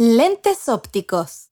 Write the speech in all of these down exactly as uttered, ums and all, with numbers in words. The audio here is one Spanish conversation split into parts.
Lentes ópticos.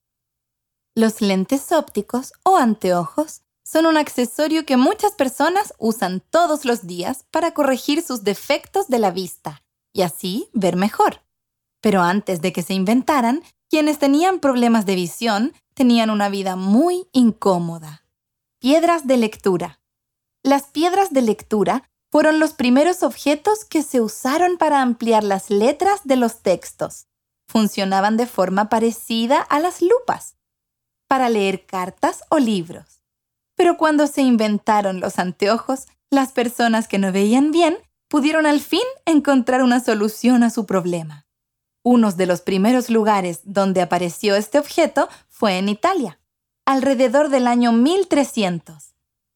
Los lentes ópticos o anteojos son un accesorio que muchas personas usan todos los días para corregir sus defectos de la vista y así ver mejor. Pero antes de que se inventaran, quienes tenían problemas de visión tenían una vida muy incómoda. Piedras de lectura. Las piedras de lectura fueron los primeros objetos que se usaron para ampliar las letras de los textos. Funcionaban de forma parecida a las lupas, para leer cartas o libros. Pero cuando se inventaron los anteojos, las personas que no veían bien pudieron al fin encontrar una solución a su problema. Uno de los primeros lugares donde apareció este objeto fue en Italia, alrededor del año mil trescientos.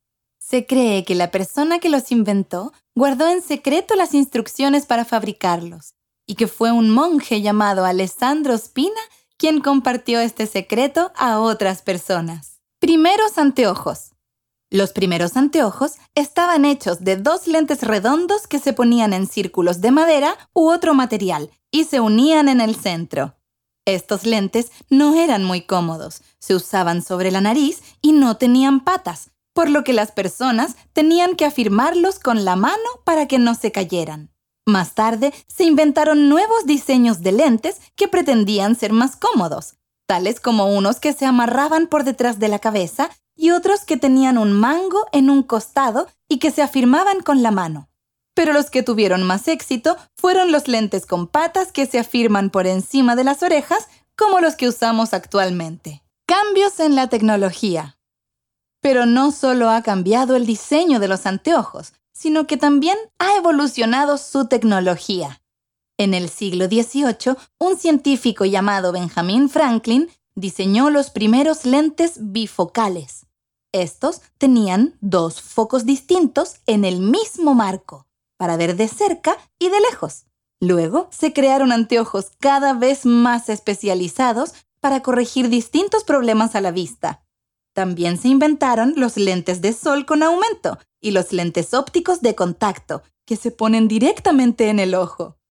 Se cree que la persona que los inventó guardó en secreto las instrucciones para fabricarlos y que fue un monje llamado Alessandro Spina quien compartió este secreto a otras personas. Primeros anteojos. Los primeros anteojos estaban hechos de dos lentes redondos que se ponían en círculos de madera u otro material y se unían en el centro. Estos lentes no eran muy cómodos, se usaban sobre la nariz y no tenían patas, por lo que las personas tenían que afirmarlos con la mano para que no se cayeran. Más tarde, se inventaron nuevos diseños de lentes que pretendían ser más cómodos, tales como unos que se amarraban por detrás de la cabeza y otros que tenían un mango en un costado y que se afirmaban con la mano. Pero los que tuvieron más éxito fueron los lentes con patas que se afirman por encima de las orejas, como los que usamos actualmente. Cambios en la tecnología. Pero no solo ha cambiado el diseño de los anteojos, sino que también ha evolucionado su tecnología. En el siglo dieciocho, un científico llamado Benjamin Franklin diseñó los primeros lentes bifocales. Estos tenían dos focos distintos en el mismo marco, para ver de cerca y de lejos. Luego se crearon anteojos cada vez más especializados para corregir distintos problemas a la vista. También se inventaron los lentes de sol con aumento y los lentes ópticos de contacto, que se ponen directamente en el ojo.